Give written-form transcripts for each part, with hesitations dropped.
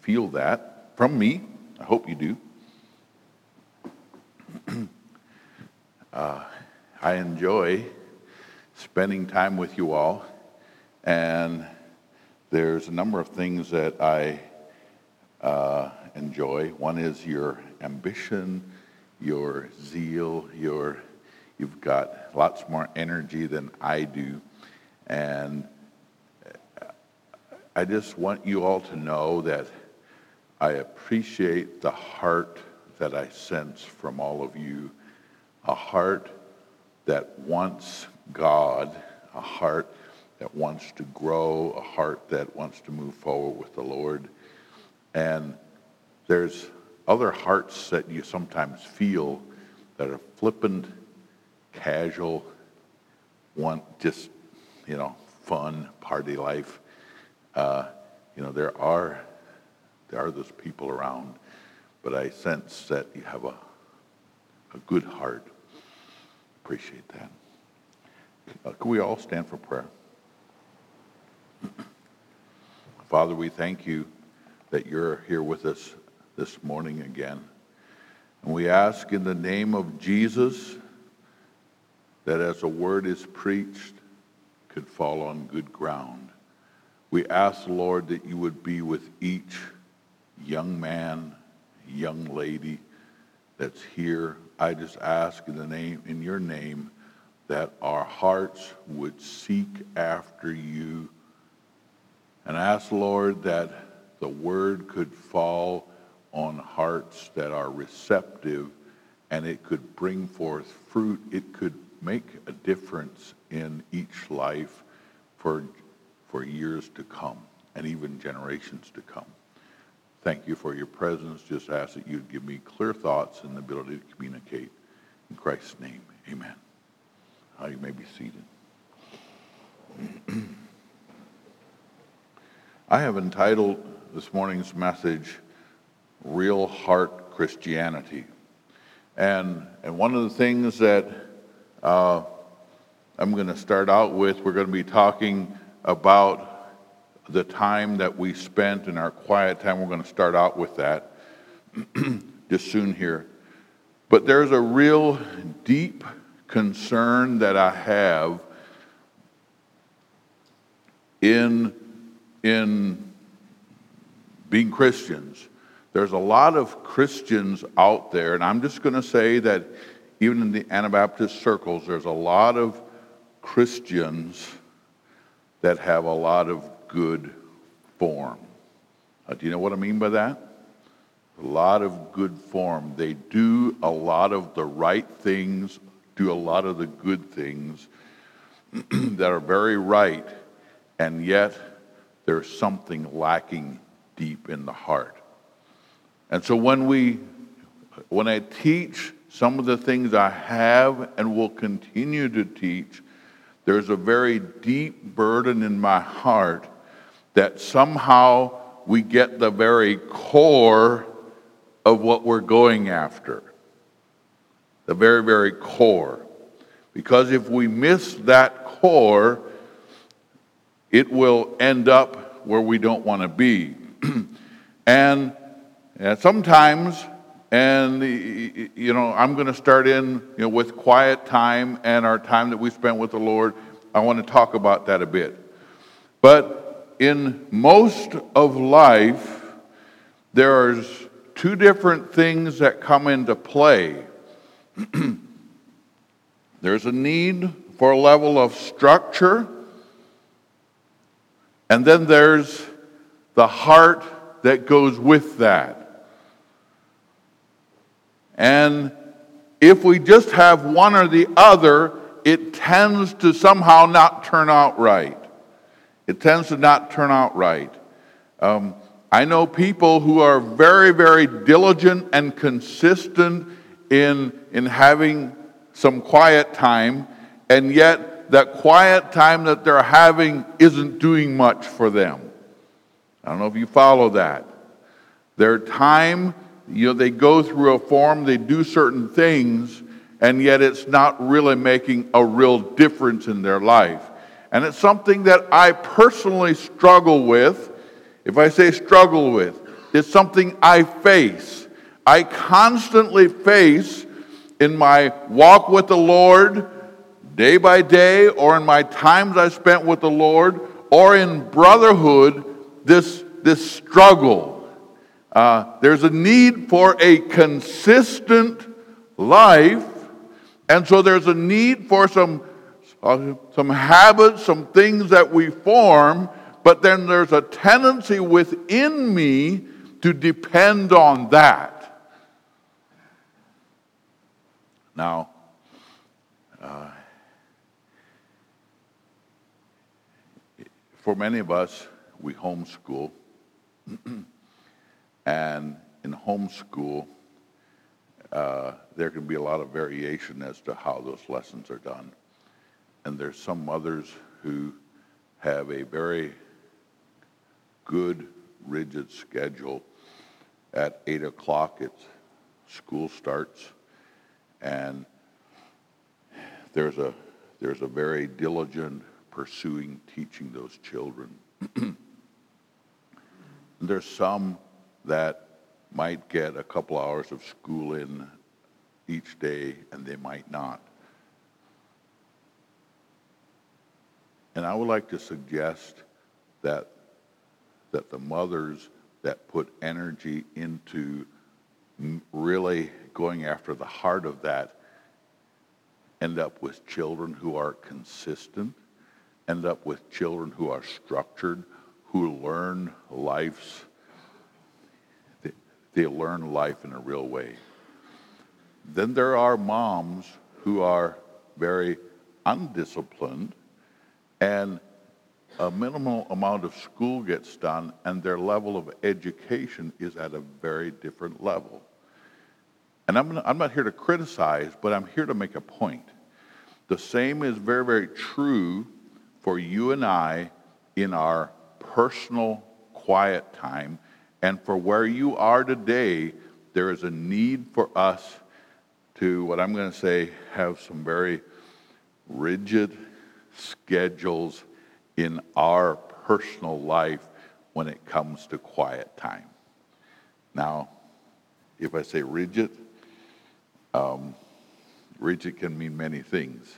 feel that from me. I hope you do. I enjoy spending time with you all, and there's a number of things that I enjoy. One is your ambition, your zeal, you've got lots more energy than I do, and I just want you all to know that I appreciate the heart that I sense from all of you, a heart that wants God, a heart that wants to grow, a heart that wants to move forward with the Lord. And there's other hearts that you sometimes feel that are flippant, casual, want just, fun, party life. There are those people around, but I sense that you have a good heart. Appreciate that. Can we all stand for prayer? Father, we thank you that you're here with us this morning again. And we ask in the name of Jesus that as a word is preached, could fall on good ground. We ask, Lord, that you would be with each young man, young lady that's here. I just ask in your name that our hearts would seek after you. And ask, Lord, that the word could fall on hearts that are receptive, and it could bring forth fruit. It could make a difference in each life for years to come, and even generations to come. Thank you for your presence. Just ask that you'd give me clear thoughts and the ability to communicate. In Christ's name, amen. You may be seated. I have entitled this morning's message, Real Heart Christianity. And one of the things that I'm going to start out with, we're going to be talking about the time that we spent in our quiet time. We're going to start out with that just soon here. But there's a real deep concern that I have in being Christians. There's a lot of Christians out there, and I'm just going to say that even in the Anabaptist circles, there's a lot of Christians that have a lot of good form. Do you know what I mean by that? A lot of good form. They do a lot of the right things, do a lot of the good things that are very right, and yet there's something lacking deep in the heart. And so when I teach some of the things I have and will continue to teach, there's a very deep burden in my heart that somehow we get the very core of what we're going after. The very, very core. Because if we miss that core, it will end up where we don't want to be. And sometimes, I'm going to start in, with quiet time and our time that we spent with the Lord. I want to talk about that a bit. But in most of life, there's two different things that come into play. There's a need for a level of structure, and then there's the heart that goes with that. And if we just have one or the other, it tends to somehow not turn out right. It tends to not turn out right. I know people who are very, very diligent and consistent in having some quiet time, and yet that quiet time that they're having isn't doing much for them. I don't know if you follow that. Their time, they go through a form, they do certain things, and yet it's not really making a real difference in their life. And it's something that I personally struggle with. If I say struggle with, It's something I face. I constantly face in my walk with the Lord, day by day, or in my times I spent with the Lord, or in brotherhood, this struggle. There's a need for a consistent life, and so there's a need for some habits, some things that we form, but then there's a tendency within me to depend on that. Now, for many of us, we homeschool, and in homeschool, there can be a lot of variation as to how those lessons are done. And there's some mothers who have a very good, rigid schedule. At 8 o'clock, school starts, and there's a very diligent pursuing teaching those children. There's some that might get a couple hours of school in each day, and they might not. And I would like to suggest that the mothers that put energy into really going after the heart of that end up with children who are consistent, end up with children who are structured, who learn they learn life in a real way. Then there are moms who are very undisciplined, and a minimal amount of school gets done, and their level of education is at a very different level. And I'm not here to criticize, but I'm here to make a point. The same is very, very true for you and I in our personal quiet time, and for where you are today, there is a need for us to, what I'm going to say, have some very rigid schedules in our personal life when it comes to quiet time. Now, if I say rigid, rigid can mean many things.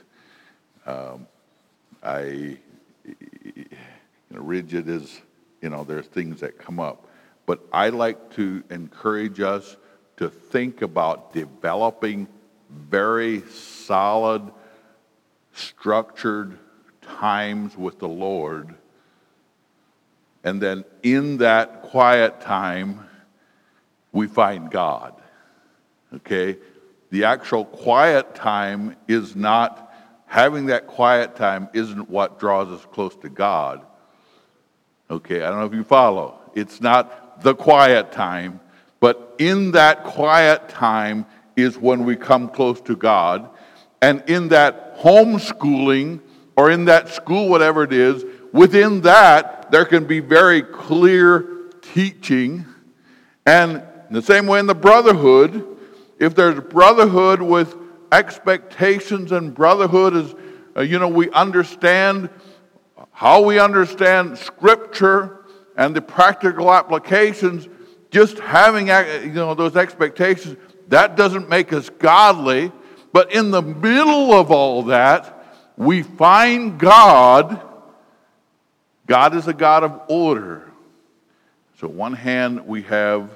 Rigid is, there's things that come up. But I like to encourage us to think about developing very solid, structured times with the Lord. And then in that quiet time, we find God. Okay? The actual quiet time is not, having that quiet time isn't what draws us close to God. Okay, I don't know if you follow. It's not the quiet time, but in that quiet time is when we come close to God. And in that homeschooling, or in that school, whatever it is, within that, there can be very clear teaching. And in the same way in the brotherhood, if there's brotherhood with expectations, and brotherhood is, we understand how we understand Scripture and the practical applications, just having those expectations, that doesn't make us godly. But in the middle of all that, we find God. God is a God of order. So on one hand, we have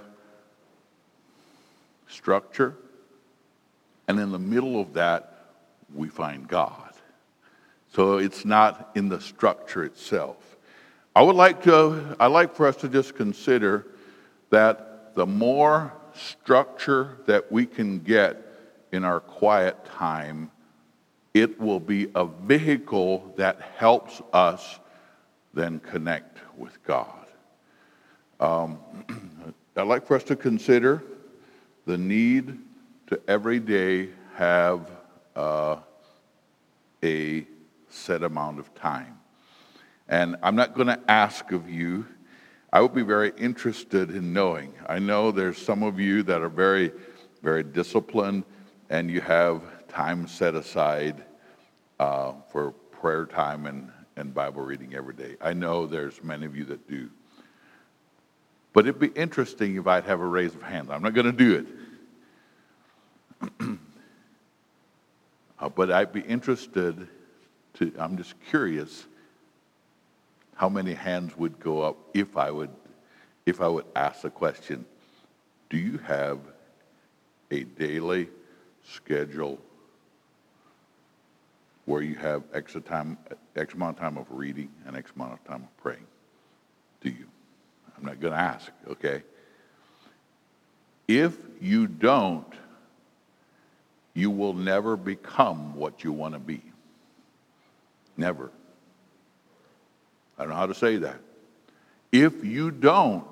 structure, and in the middle of that, we find God. So it's not in the structure itself. I'd like for us to just consider that the more structure that we can get in our quiet time, it will be a vehicle that helps us then connect with God. I'd like for us to consider the need to every day have a set amount of time. And I'm not going to ask of you. I would be very interested in knowing. I know there's some of you that are very, very disciplined, and you have time set aside for prayer time and Bible reading every day. I know there's many of you that do. But it'd be interesting if I'd have a raise of hands. I'm not going to do it. But I'd be interested I'm just curious how many hands would go up if I would ask the question, do you have a daily schedule where you have X amount of time of reading and X amount of time of praying? Do you? I'm not going to ask, okay? If you don't, you will never become what you want to be. Never. I don't know how to say that. If you don't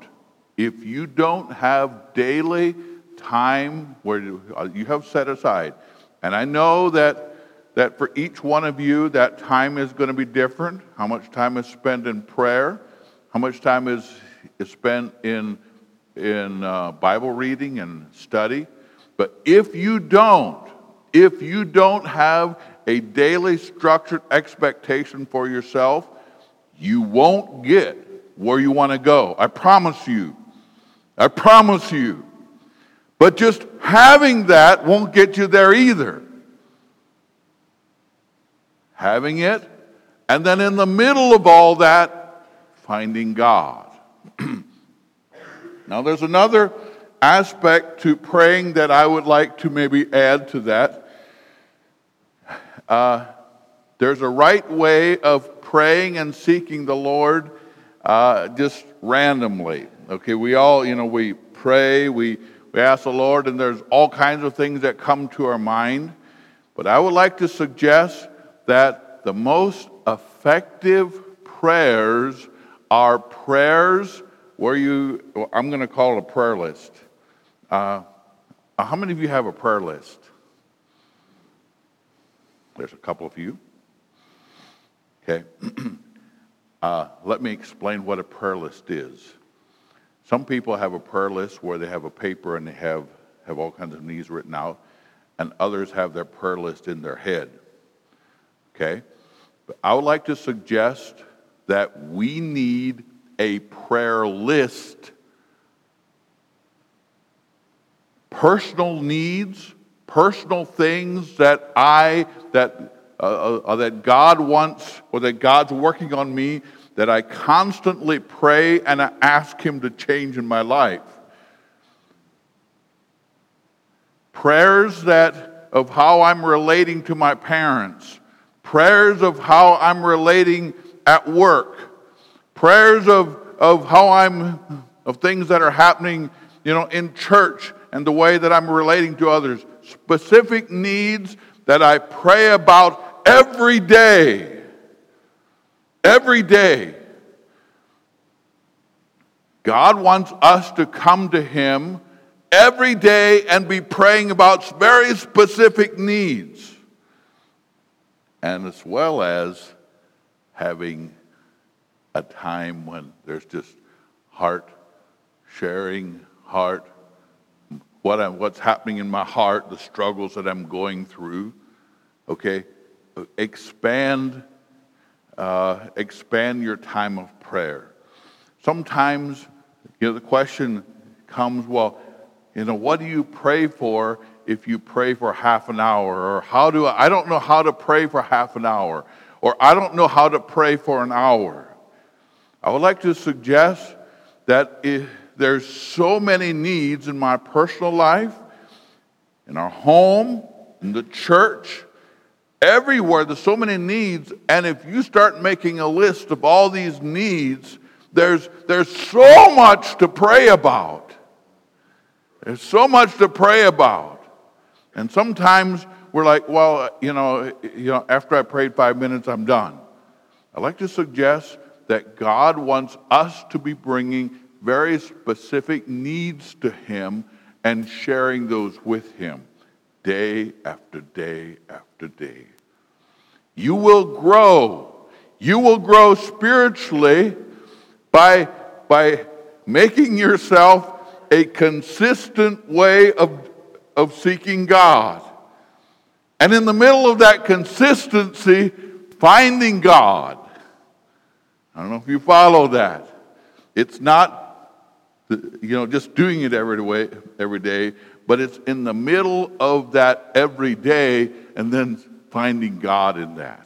have daily time where you have set aside, and I know that for each one of you, that time is going to be different. How much time is spent in prayer? How much time is spent in Bible reading and study? But if you don't have a daily structured expectation for yourself, you won't get where you want to go. I promise you. I promise you. But just having that won't get you there either. Having it, and then in the middle of all that, finding God. Now there's another aspect to praying that I would like to maybe add to that. There's a right way of praying and seeking the Lord just randomly. Okay, we all, we pray, we ask the Lord, and there's all kinds of things that come to our mind. But I would like to suggest that the most effective prayers are prayers where I'm going to call it a prayer list. How many of you have a prayer list? There's a couple of you. Okay. Let me explain what a prayer list is. Some people have a prayer list where they have a paper and they have all kinds of needs written out, and others have their prayer list in their head. Okay? But I would like to suggest that we need a prayer list. Personal needs, personal things that God wants, or that God's working on me, that I constantly pray and I ask Him to change in my life. Prayers of how I'm relating to my parents. Prayers of how I'm relating at work. Prayers of things that are happening, in church and the way that I'm relating to others. Specific needs that I pray about every day. Every day. God wants us to come to Him every day and be praying about very specific needs. And as well as having a time when there's just heart sharing, what's happening in my heart, the struggles that I'm going through. Okay? Expand your time of prayer. Sometimes, the question comes, well, what do you pray for if you pray for half an hour? Or I don't know how to pray for half an hour. Or I don't know how to pray for an hour. I would like to suggest that there's so many needs in my personal life, in our home, in the church, everywhere. There's so many needs, and if you start making a list of all these needs, there's so much to pray about. There's so much to pray about. And sometimes we're like, well, after I prayed 5 minutes, I'm done. I'd like to suggest that God wants us to be bringing very specific needs to Him and sharing those with Him day after day after day. You will grow. You will grow spiritually by making yourself a consistent way of seeking God. And in the middle of that consistency, finding God. I don't know if you follow that. It's not just doing it every day, but it's in the middle of that every day and then finding God in that.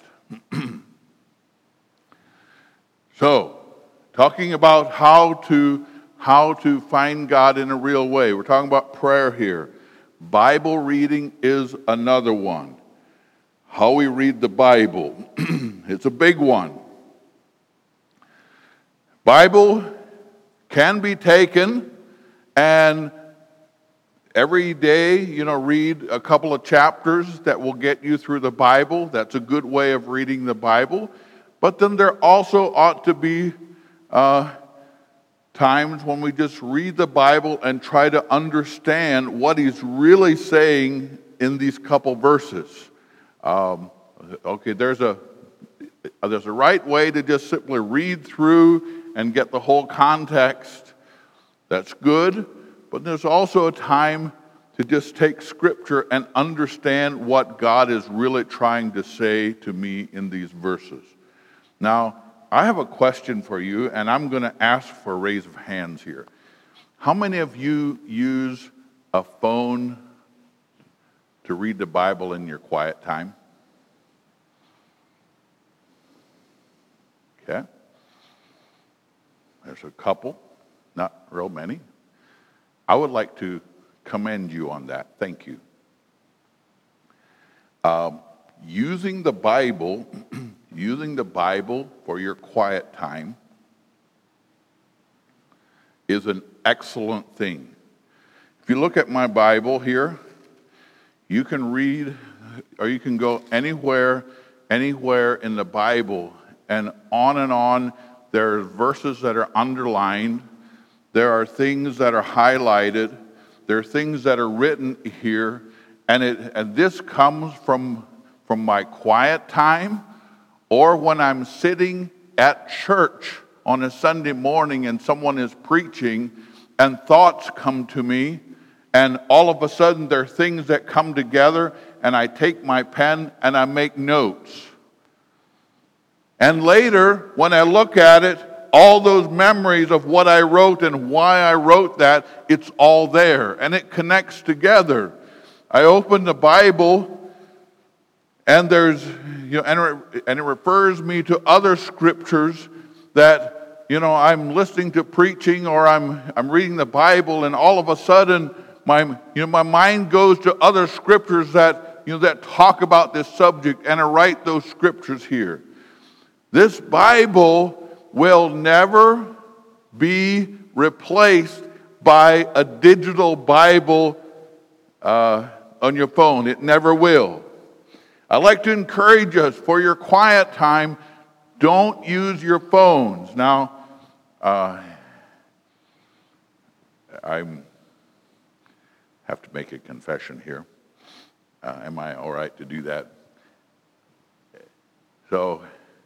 So, talking about how to find God in a real way. We're talking about prayer here. Bible reading is another one. How we read the Bible. It's a big one. Bible can be taken and every day, read a couple of chapters that will get you through the Bible. That's a good way of reading the Bible. But then there also ought to be times when we just read the Bible and try to understand what he's really saying in these couple verses. There's a right way to just simply read through and get the whole context. That's good, but there's also a time to just take Scripture and understand what God is really trying to say to me in these verses. Now, I have a question for you, and I'm going to ask for a raise of hands here. How many of you use a phone to read the Bible in your quiet time? Okay. There's a couple, not real many. I would like to commend you on that. Thank you. Using the Bible for your quiet time is an excellent thing. If you look at my Bible here, you can read or you can go anywhere in the Bible, and on. There are verses that are underlined. There are things that are highlighted. There are things that are written here, and this comes from my quiet time, or when I'm sitting at church on a Sunday morning and someone is preaching and thoughts come to me, and all of a sudden there are things that come together, and I take my pen and I make notes. And later, when I look at it, all those memories of what I wrote and why I wrote that, it's all there, and it connects together. I open the Bible, and and it refers me to other scriptures that I'm listening to preaching, or I'm reading the Bible, and all of a sudden my mind goes to other scriptures that talk about this subject, and I write those scriptures here. This Bible will never be replaced by a digital Bible on your phone. It never will. I'd like to encourage us, for your quiet time, don't use your phones. Now, I have to make a confession here. Am I all right to do that? So,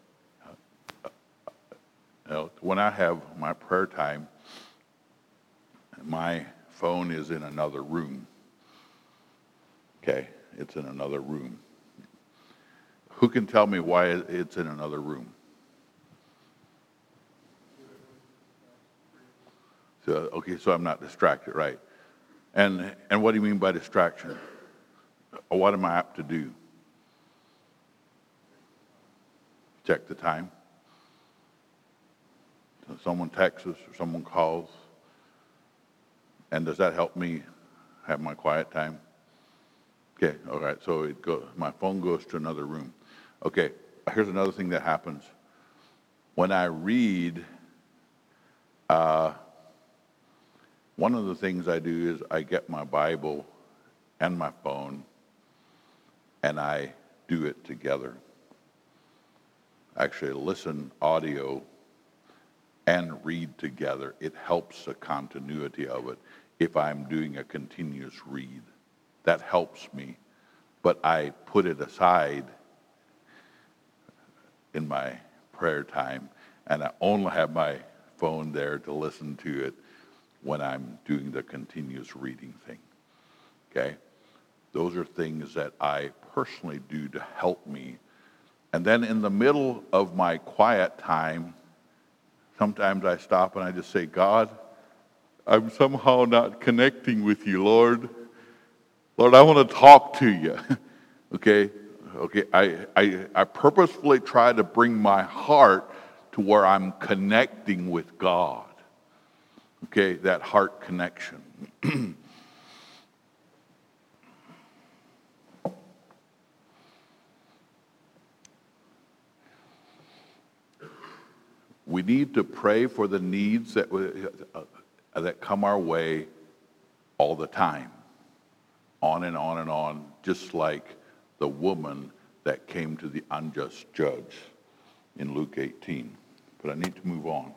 when I have my prayer time, my phone is in another room. Okay, it's in another room. Who can tell me why it's in another room? So I'm not distracted, right? And what do you mean by distraction? Or what am I apt to do? Check the time. Someone texts us or someone calls. And does that help me have my quiet time? Okay, all right, so my phone goes to another room. Okay, here's another thing that happens. When I read, one of the things I do is I get my Bible and my phone, and I do it together. Actually, listen audio and read together. It helps the continuity of it if I'm doing a continuous read. That helps me. But I put it aside in my prayer time, and I only have my phone there to listen to it when I'm doing the continuous reading thing. Okay? Those are things that I personally do to help me. And then in the middle of my quiet time, sometimes I stop and I just say, God, I'm somehow not connecting with you, Lord. Lord, I want to talk to you. Okay? Okay, I purposefully try to bring my heart to where I'm connecting with God. Okay, that heart connection. We need to pray for the needs that come our way all the time, on and on and on, just like the woman that came to the unjust judge in Luke 18. But I need to move on.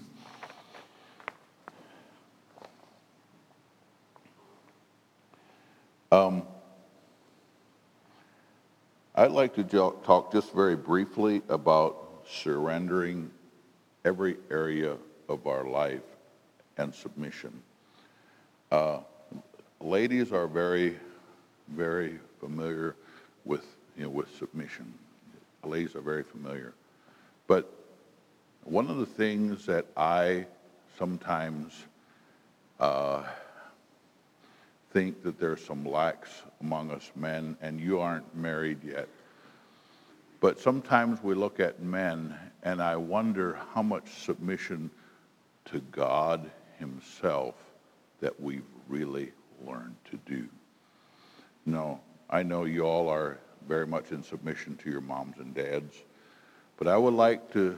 I'd like to talk just very briefly about surrendering every area of our life and submission. Ladies are very, very familiar with submission. Ladies are very familiar. But one of the things that I sometimes think that there's some lacks among us men, and you aren't married yet, but sometimes we look at men and I wonder how much submission to God himself that we've really learned to do. No, I know you all are very much in submission to your moms and dads, but I would like to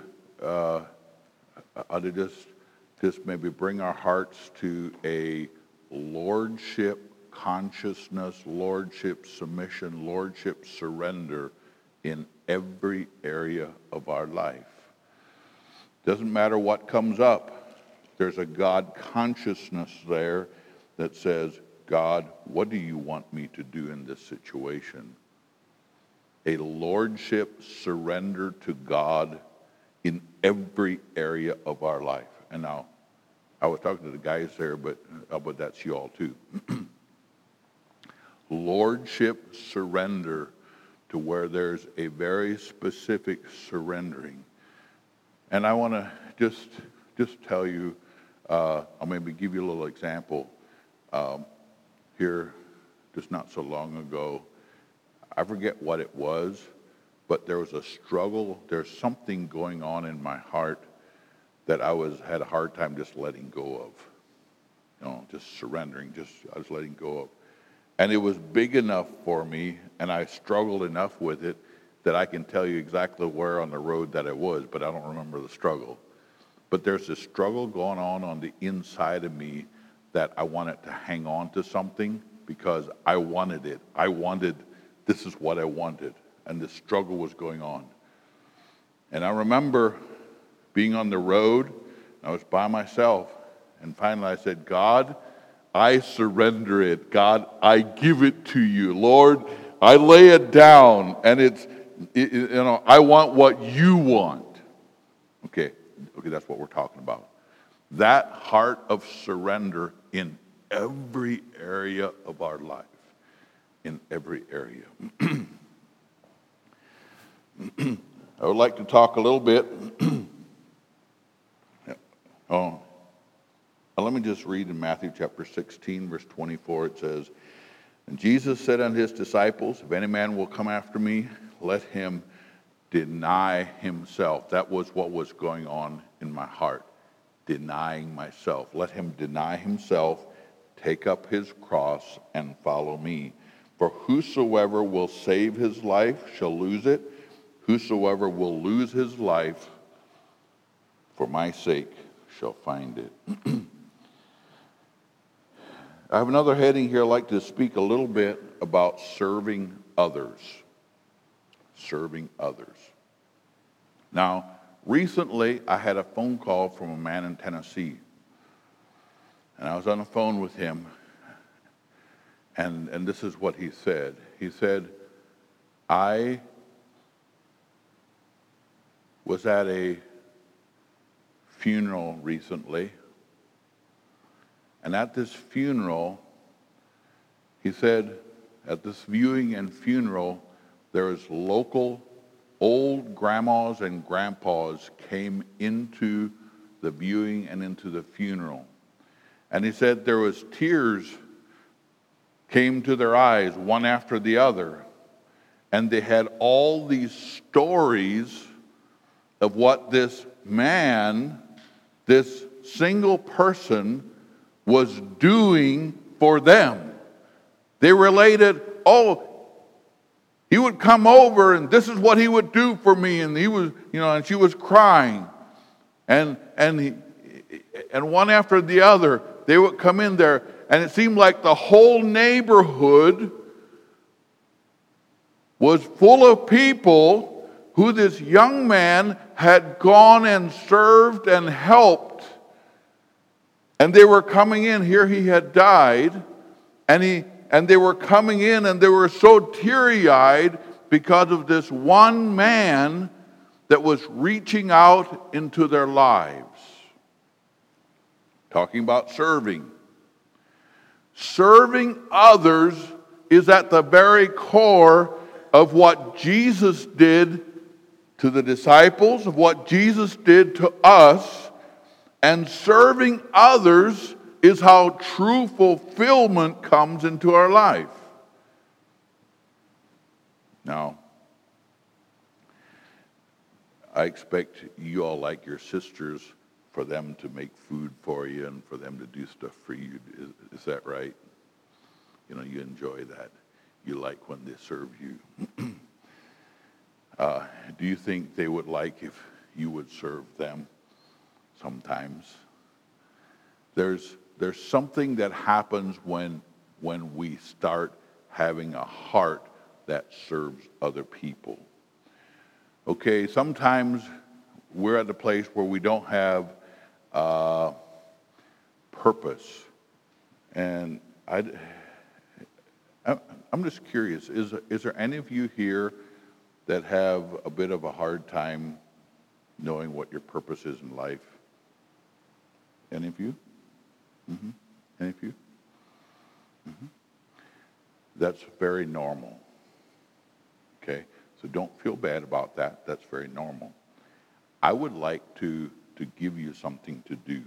just maybe bring our hearts to a lordship consciousness, lordship submission, lordship surrender in every area of our life. Doesn't matter what comes up, there's a God consciousness there that says, God, what do you want me to do in this situation? A lordship surrender to God in every area of our life. And now, I was talking to the guys there, but that's you all too. Lordship surrender to where there's a very specific surrendering. And I want to just tell you, I'll maybe give you a little example. Here, just not so long ago, I forget what it was, but there was a struggle. There's something going on in my heart that I had a hard time just letting go of. Just surrendering, I was letting go of. And it was big enough for me, and I struggled enough with it that I can tell you exactly where on the road that it was, but I don't remember the struggle. But there's this struggle going on the inside of me that I wanted to hang on to something because I wanted it. This is what I wanted, and the struggle was going on. And I remember being on the road, I was by myself, and finally I said, God, I surrender it. God, I give it to you. Lord, I lay it down, and I want what you want. Okay, that's what we're talking about. That heart of surrender in every area of our life. In every area. I would like to talk a little bit. Let me just read in Matthew chapter 16, verse 24. It says, And Jesus said unto his disciples, If any man will come after me, let him deny himself. That was what was going on in my heart, denying myself. Let him deny himself, take up his cross, and follow me. For whosoever will save his life shall lose it. Whosoever will lose his life for my sake shall find it. I have another heading here. I'd like to speak a little bit about serving others. Serving others. Now, recently I had a phone call from a man in Tennessee. And I was on the phone with him. And this is what he said. He said, I was at a funeral recently. And at this funeral, he said, at this viewing and funeral, there was local old grandmas and grandpas came into the viewing and into the funeral. And he said there was tears came to their eyes, one after the other. And they had all these stories of what this man, this single person, was doing for them. They related, oh, he would come over and this is what he would do for me. And he was, and she was crying. And one after the other, they would come in there. And it seemed like the whole neighborhood was full of people who this young man had gone and served and helped. And they were coming in. Here he had died. And they were coming in and they were so teary-eyed because of this one man that was reaching out into their lives. Talking about serving. Serving others is at the very core of what Jesus did to the disciples, of what Jesus did to us. And serving others is how true fulfillment comes into our life. Now, I expect you all, like your sisters, for them to make food for you and for them to do stuff for you. Is that right? You enjoy that. You like when they serve you. Do you think they would like if you would serve them sometimes? There's something that happens when we start having a heart that serves other people. Okay, sometimes we're at a place where we don't have purpose. And I'm just curious, is there any of you here that have a bit of a hard time knowing what your purpose is in life? Any of you? Mm-hmm. Any of you? Mm-hmm. That's very normal. Okay? So don't feel bad about that. That's very normal. I would like to give you something to do.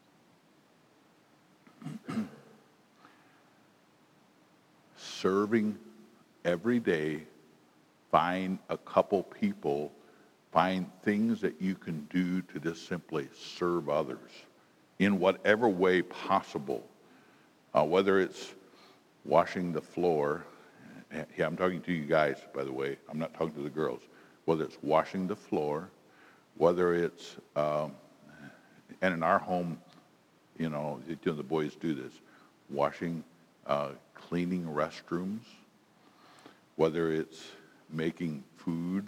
Serving every day, find a couple people, find things that you can do to just simply serve others in whatever way possible. Whether it's washing the floor, yeah, I'm talking to you guys, by the way, I'm not talking to the girls. Whether it's washing the floor, whether it's, and in our home, the boys do this, cleaning restrooms, whether it's making food,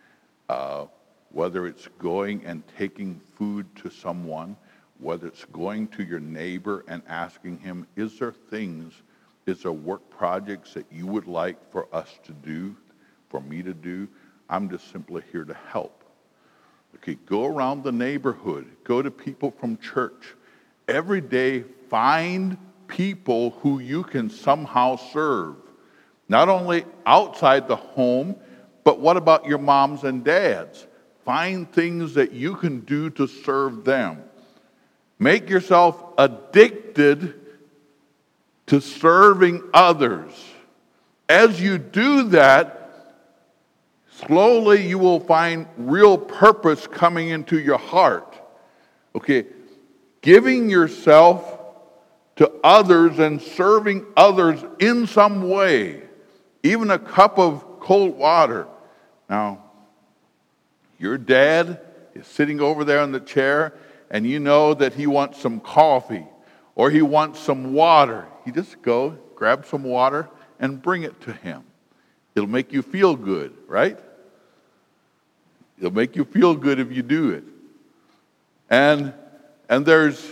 whether it's going and taking food to someone, whether it's going to your neighbor and asking him, is there work projects that you would like for us to do, for me to do? I'm just simply here to help. Okay, go around the neighborhood, go to people from church. Every day, find people who you can somehow serve. Not only outside the home, but what about your moms and dads? Find things that you can do to serve them. Make yourself addicted to serving others. As you do that, slowly you will find real purpose coming into your heart. Okay, giving yourself to others and serving others in some way, even a cup of cold water. Now, your dad is sitting over there in the chair, and you know that he wants some coffee or he wants some water. You just go, grab some water, and bring it to him. It'll make you feel good, right? It'll make you feel good if you do it. And there's,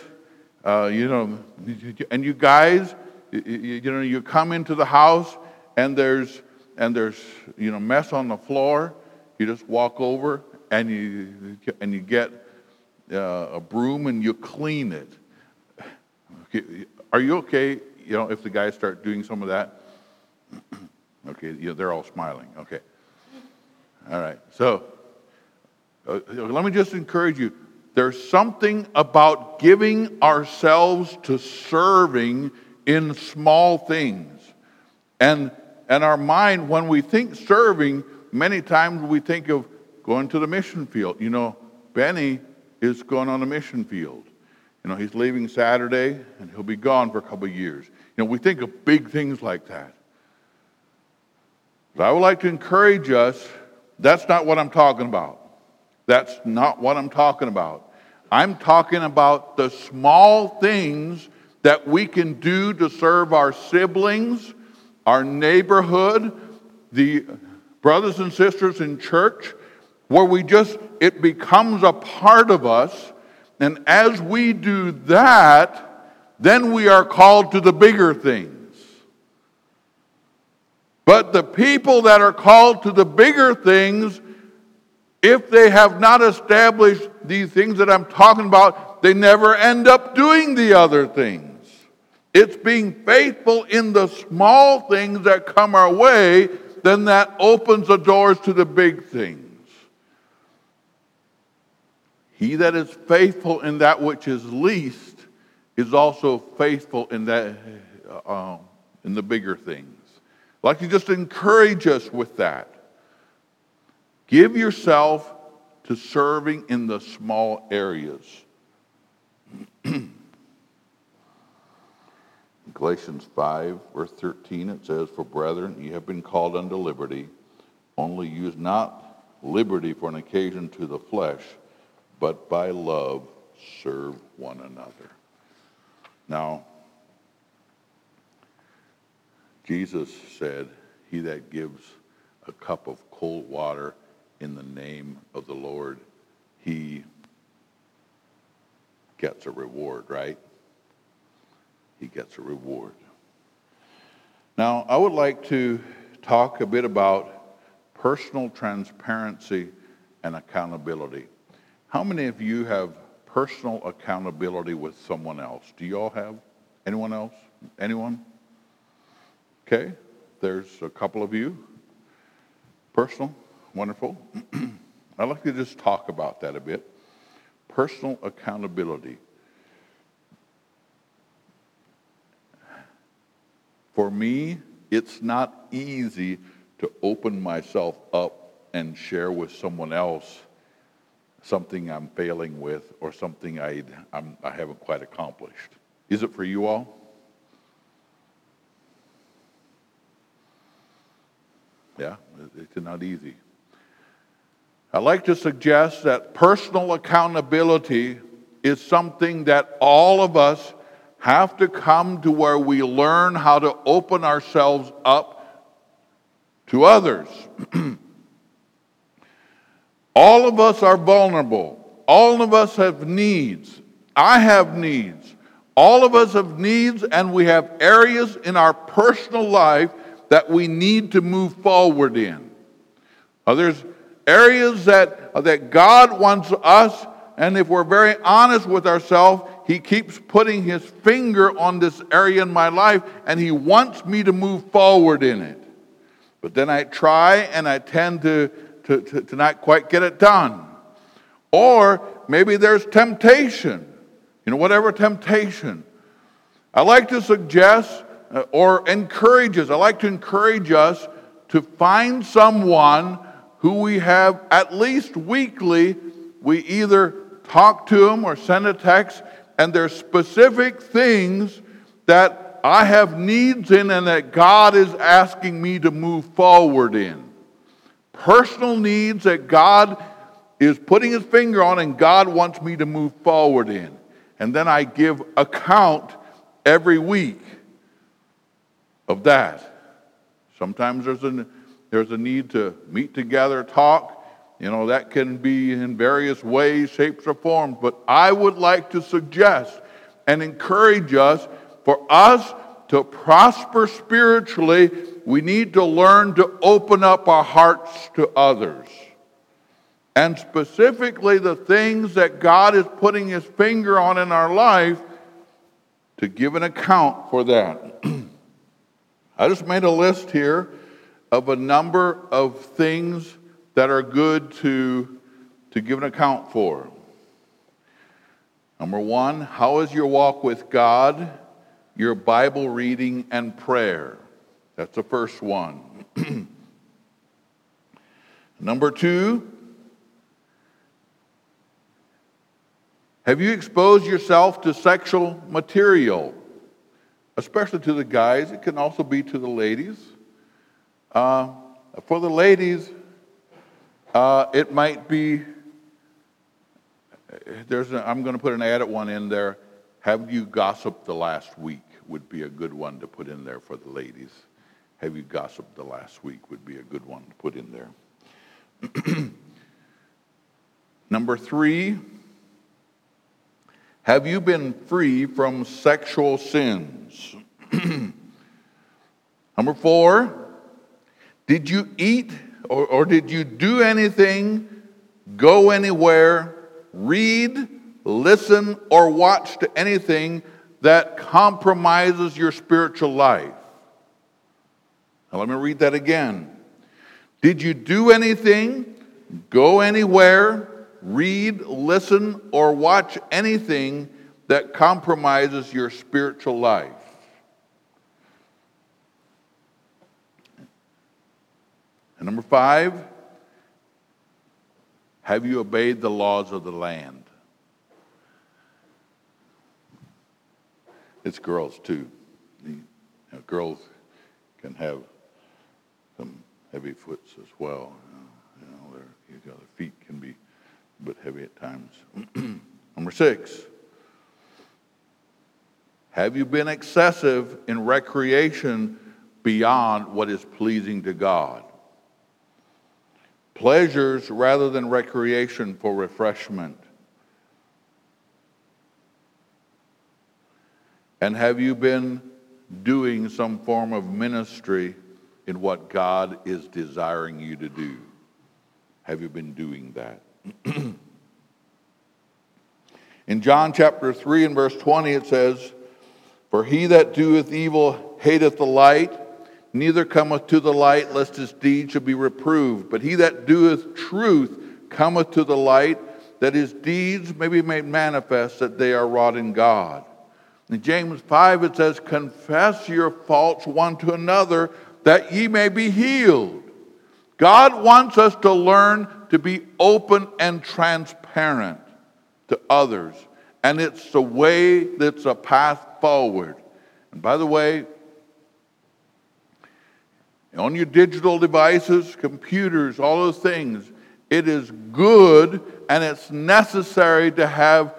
and you guys, you come into the house and there's mess on the floor. You just walk over and you get a broom and you clean it. Okay, are you okay? If the guys start doing some of that. Okay, they're all smiling. Okay, all right. So let me just encourage you. there's something about giving ourselves to serving in small things. And our mind, when we think serving, many times we think of going to the mission field. You know, Benny is going on a mission field. You know, he's leaving Saturday, and he'll be gone for a couple of years. You know, we think of big things like that. But I would like to encourage us, that's not what I'm talking about. That's not what I'm talking about. I'm talking about the small things that we can do to serve our siblings, our neighborhood, the brothers and sisters in church, where it becomes a part of us. And as we do that, then we are called to the bigger things. But the people that are called to the bigger things, if they have not established these things that I'm talking about, they never end up doing the other things. It's being faithful in the small things that come our way, then that opens the doors to the big things. He that is faithful in that which is least is also faithful in that in the bigger things. I'd like to just encourage us with that. Give yourself to serving in the small areas. Galatians 5, verse 13, it says, "For brethren, ye have been called unto liberty, only use not liberty for an occasion to the flesh, but by love serve one another." Now, Jesus said, "He that gives a cup of cold water in the name of the Lord, he gets a reward," right? He gets a reward. Now, I would like to talk a bit about personal transparency and accountability. How many of you have personal accountability with someone else? Do you all have? Anyone else? Anyone? Okay, there's a couple of you. Personal, wonderful. I'd like to just talk about that a bit. Personal accountability. For me, it's not easy to open myself up and share with someone else something I'm failing with or something I haven't quite accomplished. Is it for you all? Yeah, it's not easy. I'd like to suggest that personal accountability is something that all of us have to come to where we learn how to open ourselves up to others. All of us are vulnerable. All of us have needs. I have needs. All of us have needs, and we have areas in our personal life that we need to move forward in. There's areas that God wants us, and if we're very honest with ourselves, He keeps putting His finger on this area in my life, and He wants me to move forward in it. But then I try, and I tend to not quite get it done. Or maybe there's temptation. Whatever temptation. I like to suggest or encourage us. I like to encourage us to find someone who we have at least weekly. We either talk to them or send a text, and there's specific things that I have needs in and that God is asking me to move forward in. Personal needs that God is putting His finger on and God wants me to move forward in. And then I give account every week of that. Sometimes there's a need to meet together, talk. That can be in various ways, shapes, or forms. But I would like to suggest and encourage us, for us to prosper spiritually, we need to learn to open up our hearts to others. And specifically the things that God is putting His finger on in our life, to give an account for that. I just made a list here of a number of things that are good to give an account for. Number one, how is your walk with God, your Bible reading and prayer? That's the first one. Number two, have you exposed yourself to sexual material? Especially to the guys. It can also be to the ladies. For the ladies, it might be, I'm going to put an added one in there. Have you gossiped the last week would be a good one to put in there for the ladies. Have you gossiped the last week would be a good one to put in there. Number three, have you been free from sexual sins? Number four, did you eat or did you do anything, go anywhere, read, listen, or watch to anything that compromises your spiritual life? Now let me read that again. Did you do anything, go anywhere, read, listen, or watch anything that compromises your spiritual life? And number five, have you obeyed the laws of the land? It's girls too. Girls can have some heavy foots as well. Their feet can be a bit heavy at times. Number six, have you been excessive in recreation beyond what is pleasing to God? Pleasures rather than recreation for refreshment. And have you been doing some form of ministry in what God is desiring you to do? Have you been doing that? In John chapter 3 and verse 20 it says, "For he that doeth evil hateth the light, neither cometh to the light, lest his deeds should be reproved. But he that doeth truth cometh to the light, that his deeds may be made manifest, that they are wrought in God." In James 5 it says, "Confess your faults one to another, that ye may be healed." God wants us to learn to be open and transparent to others. And it's the way that's a path forward. And by the way, on your digital devices, computers, all those things, it is good and it's necessary to have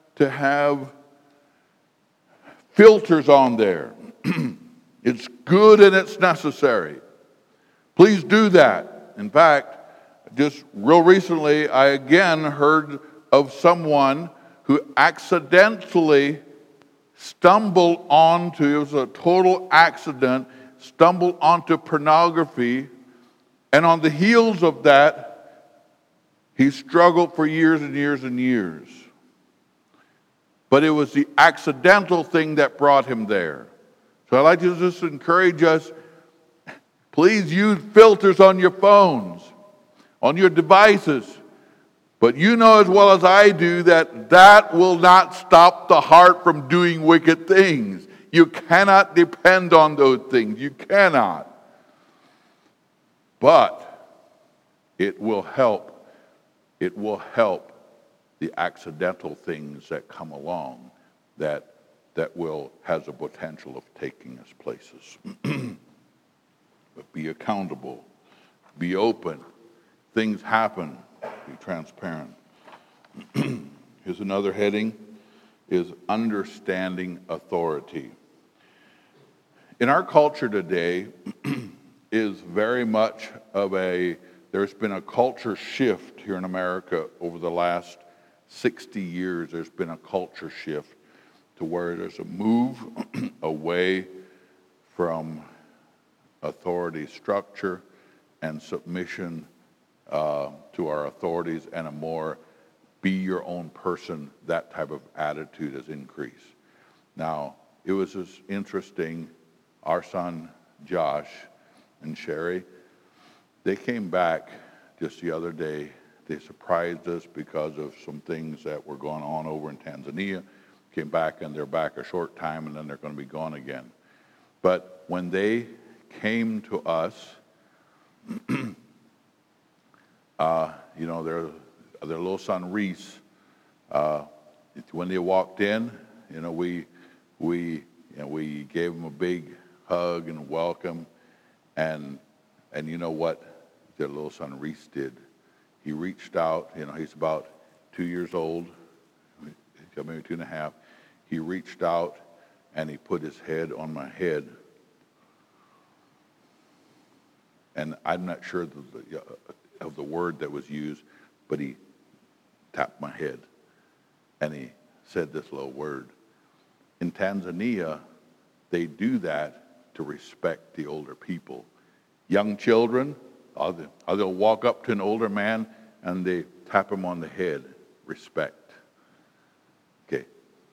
filters on there. It's good and it's necessary. Please do that. In fact, just real recently, I again heard of someone who accidentally stumbled onto, it was a total accident, stumbled onto pornography, and on the heels of that, he struggled for years and years and years. But it was the accidental thing that brought him there. So I'd like to just encourage us, please use filters on your phones, on your devices. But you know as well as I do that that will not stop the heart from doing wicked things. You cannot depend on those things. You cannot. But it will help. It will help the accidental things that come along that has a potential of taking us places. But be accountable. Be open. Things happen. Be transparent. Here's another heading, is understanding authority. In our culture today is very much there's been a culture shift here in America over the last 60 years. There's been a culture shift to where there's a move away from authority structure and submission to our authorities, and a more be your own person, that type of attitude has increased. Now, it was just interesting, our son Josh and Sherry, they came back just the other day they surprised us because of some things that were going on over in Tanzania. Came back, and they're back a short time, and then they're going to be gone again. But when they came to us, their little son Reese, when they walked in, we gave them a big hug and welcome, and you know what their little son Reese did? He reached out. He's about 2 years old, maybe 2.5. He reached out and he put his head on my head. And I'm not sure of the word that was used, but he tapped my head and he said this little word. In Tanzania, they do that to respect the older people. Young children, they'll walk up to an older man and they tap him on the head. Respect. Okay.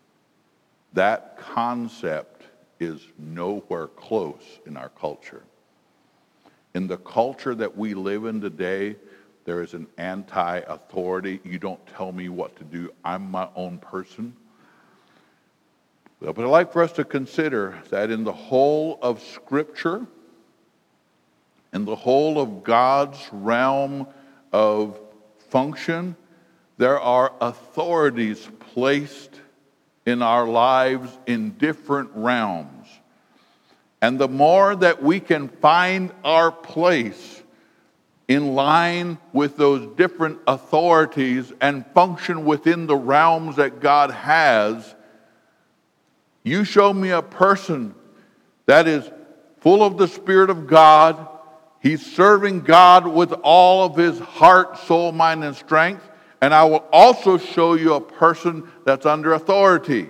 That concept is nowhere close in our culture. In the culture that we live in today, there is an anti-authority. You don't tell me what to do. I'm my own person. But I'd like for us to consider that in the whole of Scripture, in the whole of God's realm of function, there are authorities placed in our lives in different realms. And the more that we can find our place in line with those different authorities and function within the realms that God has, you show me a person that is full of the Spirit of God. He's serving God with all of his heart, soul, mind, and strength. And I will also show you a person that's under authority.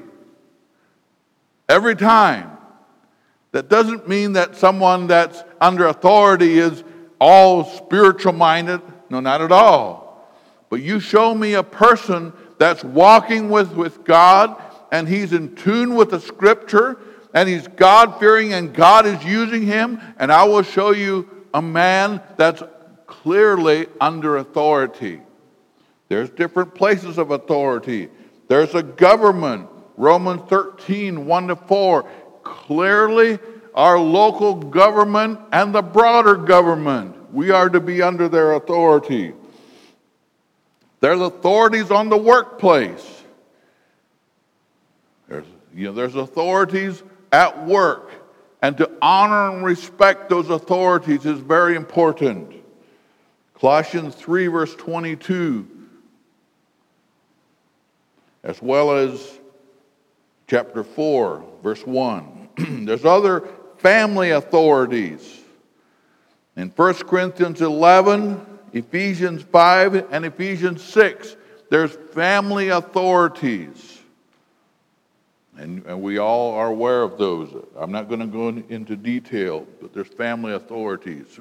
Every time. That doesn't mean that someone that's under authority is all spiritual minded. No, not at all. But you show me a person that's walking with God, and he's in tune with the Scripture, and he's God-fearing, and God is using him, and I will show you a man that's clearly under authority. There's different places of authority. There's a government. Romans 13, 1-4. Clearly, our local government and the broader government, we are to be under their authority. There's authorities on the workplace. There's authorities at work. And to honor and respect those authorities is very important. Colossians 3, verse 22, as well as chapter 4, verse 1. There's other family authorities. In 1 Corinthians 11, Ephesians 5, and Ephesians 6, there's family authorities. And we all are aware of those. I'm not going to go into detail, but there's family authorities.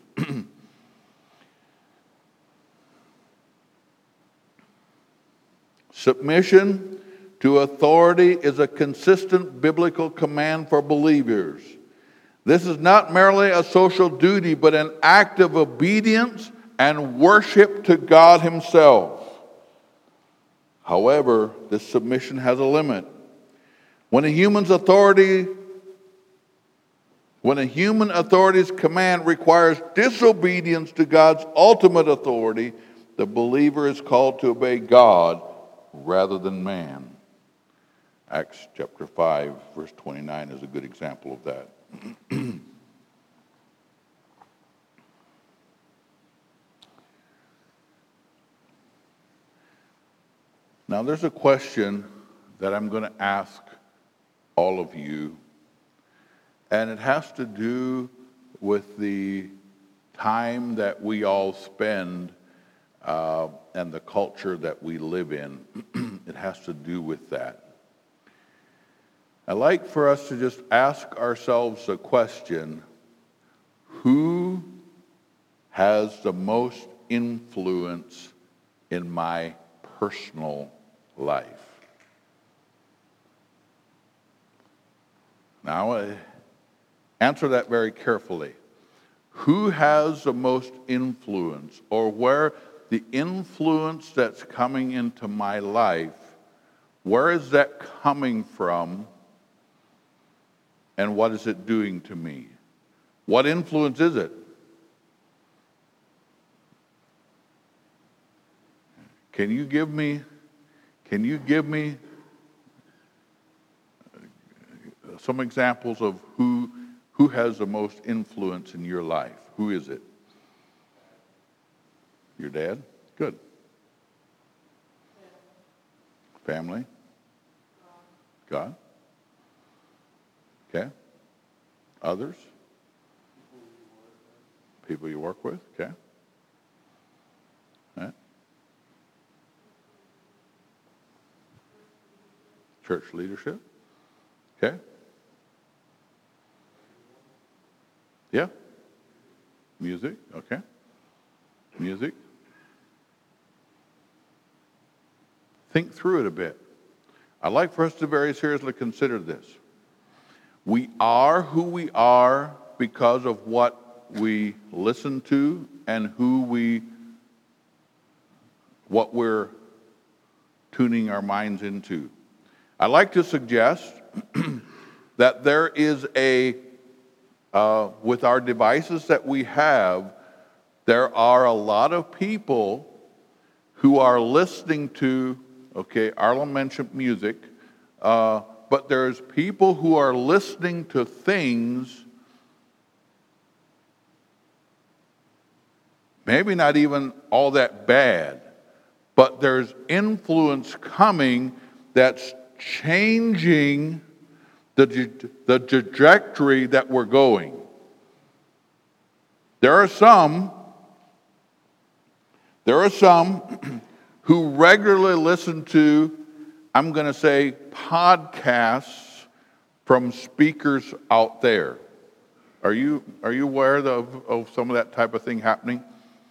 Submission to authority is a consistent biblical command for believers. This is not merely a social duty, but an act of obedience and worship to God Himself. However, this submission has a limit. When a human authority's command requires disobedience to God's ultimate authority, the believer is called to obey God rather than man. Acts chapter 5, verse 29 is a good example of that. Now, there's a question that I'm going to ask all of you, and it has to do with the time that we all spend and the culture that we live in. It has to do with that. I'd like for us to just ask ourselves a question: who has the most influence in my personal life? Now, answer that very carefully. Who has the most influence, or where the influence that's coming into my life, where is that coming from, and what is it doing to me? What influence is it? Can you give me some examples of who has the most influence in your life? Who is it? Your dad? Good. Family? God? Okay. Others? People you work with? Okay. All right. Church leadership? Okay. Yeah. Music? Okay. Music? Think through it a bit. I'd like for us to very seriously consider this. We are who we are because of what we listen to and what we're tuning our minds into. I'd like to suggest that there is with our devices that we have, there are a lot of people who are listening to, okay, Arlen mentioned music, but there's people who are listening to things, maybe not even all that bad, but there's influence coming that's changing the trajectory that we're going. There are some who regularly listen to, I'm going to say, podcasts from speakers out there. Are you aware of some of that type of thing happening?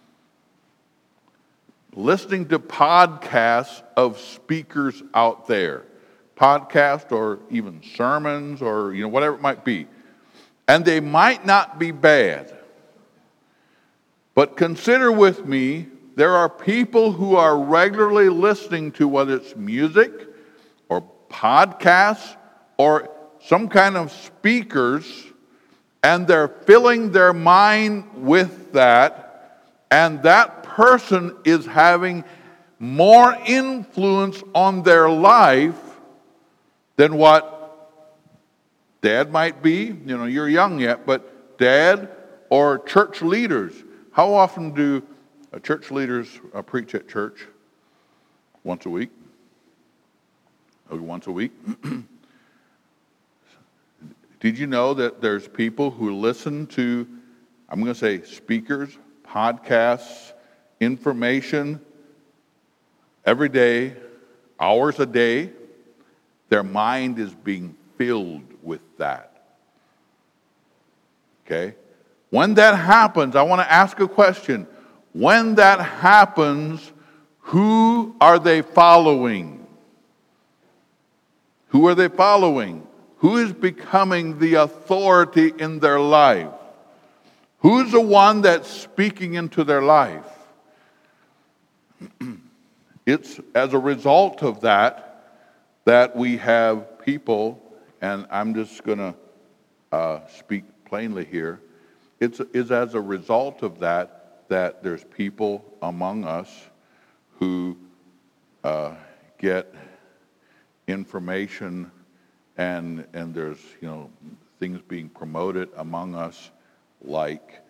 Listening to podcasts of speakers out there. Podcast or even sermons or whatever it might be. And they might not be bad. But consider with me, there are people who are regularly listening to whether it's music or podcasts or some kind of speakers, and they're filling their mind with that, and that person is having more influence on their life than what dad might be. You're young yet, but dad or church leaders. How often do church leaders preach at church? Once a week? Once a week? Did you know that there's people who listen to, I'm going to say speakers, podcasts, information every day, hours a day? Their mind is being filled with that. Okay? When that happens, I want to ask a question. When that happens, who are they following? Who are they following? Who is becoming the authority in their life? Who's the one that's speaking into their life? It's as a result of that we have people, and I'm just going to speak plainly here. It's as a result of that there's people among us who get information and there's things being promoted among us like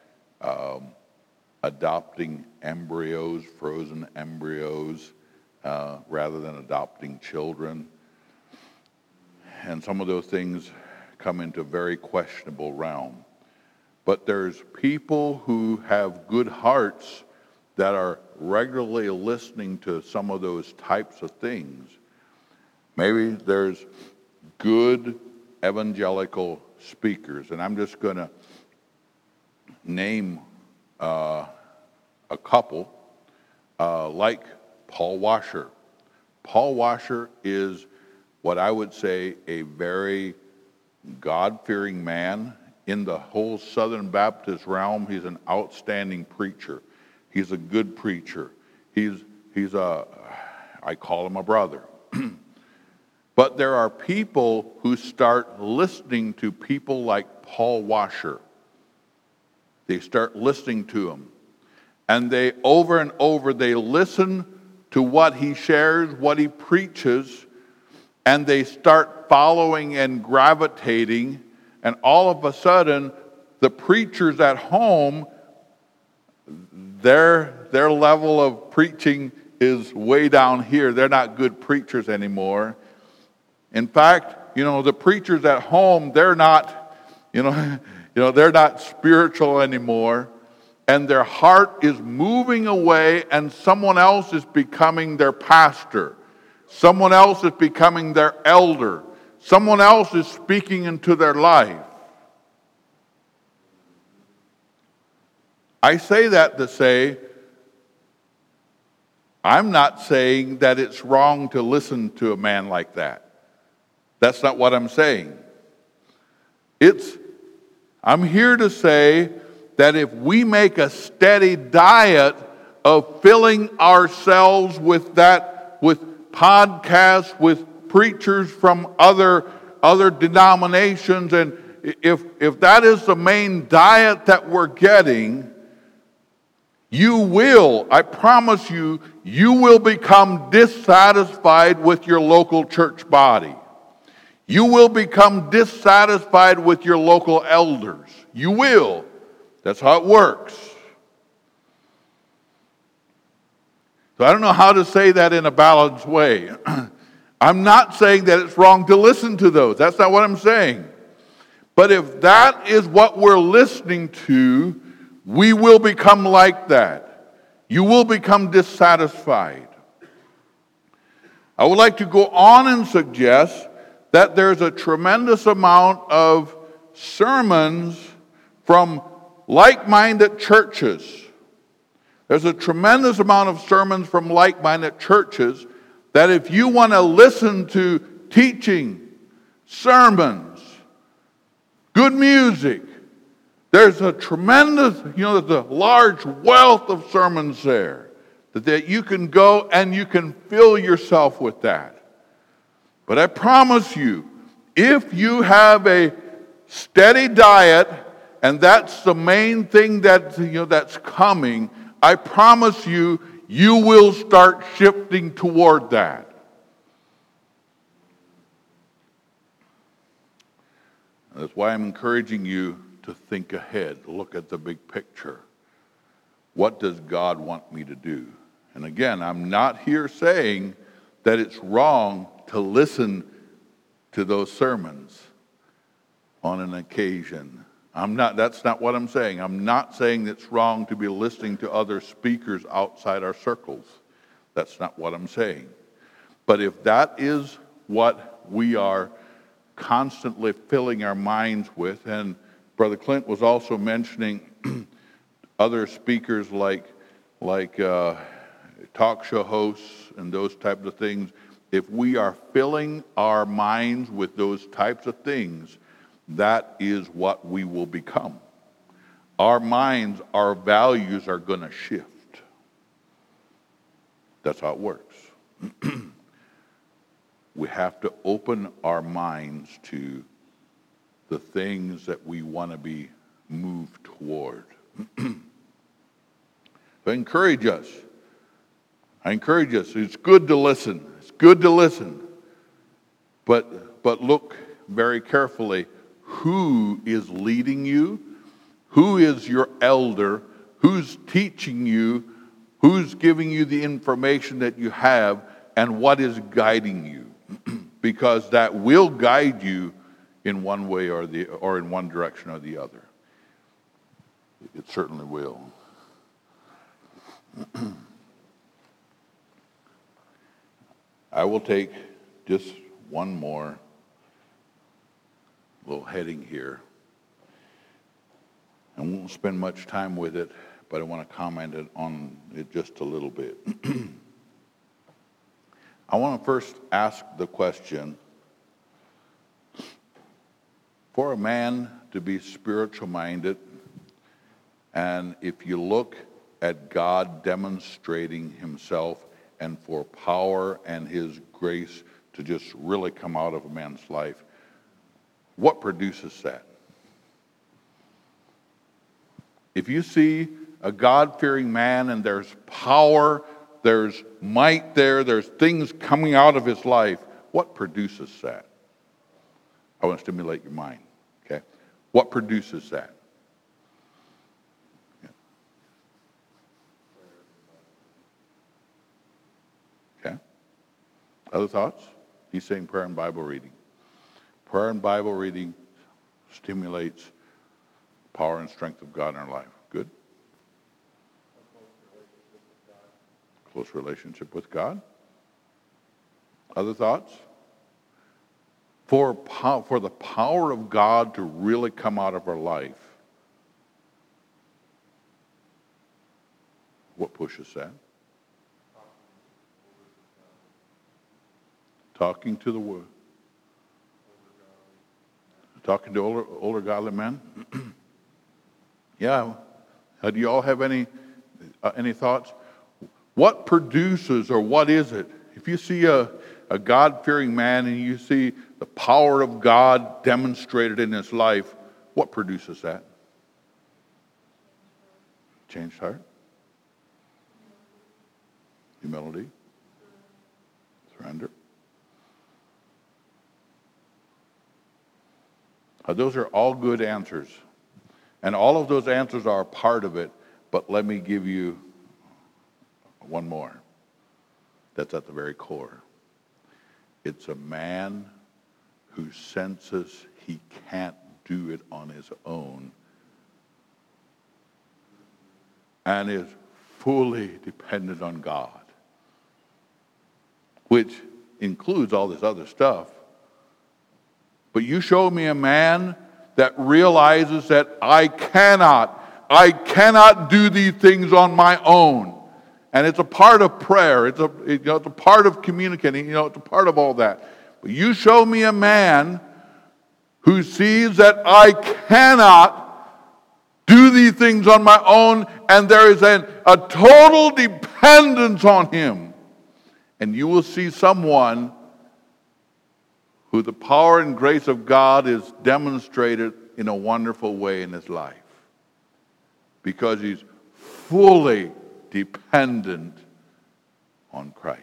adopting embryos, frozen embryos, rather than adopting children. And some of those things come into very questionable realm. But there's people who have good hearts that are regularly listening to some of those types of things. Maybe there's good evangelical speakers, and I'm just going to name a couple, like Paul Washer. Paul Washer is what I would say a very God-fearing man. In the whole Southern Baptist realm, he's an outstanding preacher. He's a good preacher. I call him a brother. But there are people who start listening to people like Paul Washer. They start listening to him. And they, over and over, they listen to what he shares, what he preaches, and they start following and gravitating. And all of a sudden, the preachers at home, their level of preaching is way down here. They're not good preachers anymore. In fact, the preachers at home, they're not, they're not spiritual anymore. And their heart is moving away, and someone else is becoming their pastor. Someone else is becoming their elder. Someone else is speaking into their life. I say that to say, I'm not saying that it's wrong to listen to a man like that. That's not what I'm saying. I'm here to say that if we make a steady diet of filling ourselves with podcasts, with preachers from other denominations, and if that is the main diet that we're getting, I promise you will become dissatisfied with your local church body. You will become dissatisfied with your local elders. You will. That's how it works. So I don't know how to say that in a balanced way. I'm not saying that it's wrong to listen to those. That's not what I'm saying. But if that is what we're listening to, we will become like that. You will become dissatisfied. I would like to go on and suggest that there's a tremendous amount of sermons from like-minded churches. There's a tremendous amount of sermons from like-minded churches that if you want to listen to teaching, sermons, good music, there's a tremendous, there's a large wealth of sermons there that you can go and you can fill yourself with that. But I promise you, if you have a steady diet, and that's the main thing that's coming, I promise you, you will start shifting toward that. That's why I'm encouraging you to think ahead, look at the big picture. What does God want me to do? And again, I'm not here saying that it's wrong to listen to those sermons on an occasion. That's not what I'm saying. I'm not saying it's wrong to be listening to other speakers outside our circles. That's not what I'm saying. But if that is what we are constantly filling our minds with, and Brother Clint was also mentioning other speakers like talk show hosts and those types of things, if we are filling our minds with those types of things, that is what we will become. Our minds, our values are going to shift. That's how it works. We have to open our minds to the things that we want to be moved toward. I encourage us. It's good to listen. It's good to listen. But look very carefully. Who is leading you? Who is your elder? Who's teaching you? Who's giving you the information that you have? And what is guiding you? Because that will guide you in one way or in one direction or the other. It certainly will. I will take just one more little heading here. I won't spend much time with it, but I want to comment on it just a little bit. I want to first ask the question, for a man to be spiritual minded, and if you look at God demonstrating himself and for power and his grace to just really come out of a man's life, what produces that? If you see a God-fearing man and there's power, there's might there's things coming out of his life, what produces that? I want to stimulate your mind, okay? What produces that? Okay? Other thoughts? He's saying prayer and Bible reading. Prayer and Bible reading stimulates power and strength of God in our life. Good? Close relationship with God. Other thoughts? For the power of God to really come out of our life, what pushes that? Talking to the word. Talking to older godly men. Yeah. Do you all have any thoughts? What produces, or what is it? If you see a God-fearing man and you see the power of God demonstrated in his life, what produces that? Changed heart? Humility? Surrender? Those are all good answers. And all of those answers are a part of it, but let me give you one more that's at the very core. It's a man who senses he can't do it on his own and is fully dependent on God, which includes all this other stuff. But you show me a man that realizes that I cannot do these things on my own. And it's a part of prayer. It's a part of communicating. It's a part of all that. But you show me a man who sees that I cannot do these things on my own, and there is a total dependence on him. And you will see someone who the power and grace of God is demonstrated in a wonderful way in his life, because he's fully dependent on Christ.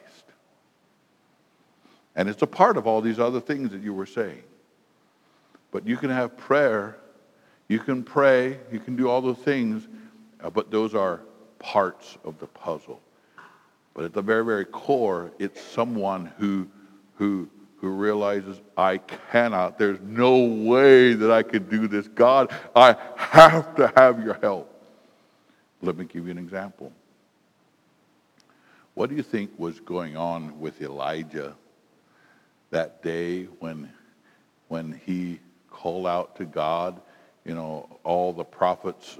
And it's a part of all these other things that you were saying. But you can have prayer, you can pray, you can do all those things, but those are parts of the puzzle. But at the very, very core, it's someone who realizes, I cannot. There's no way that I could do this. God, I have to have your help. Let me give you an example. What do you think was going on with Elijah that day when he called out to God? All the prophets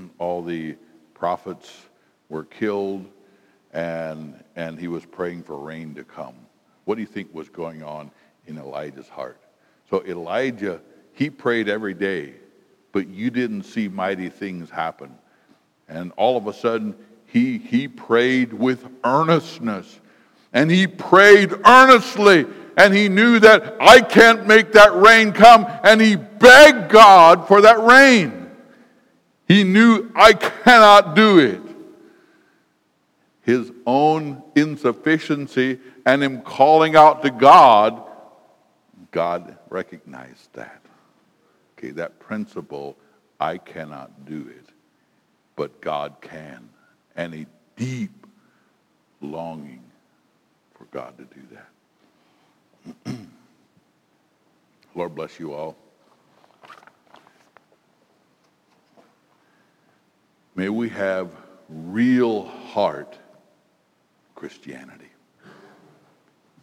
were killed, and he was praying for rain to come. What do you think was going on in Elijah's heart? So Elijah, he prayed every day, but you didn't see mighty things happen. And all of a sudden, he prayed with earnestness. And he prayed earnestly. And he knew that I can't make that rain come. And he begged God for that rain. He knew I cannot do it. His own insufficiency and him calling out to God, God recognized that. Okay, that principle, I cannot do it, but God can. And a deep longing for God to do that. Lord bless you all. May we have real heart Christianity.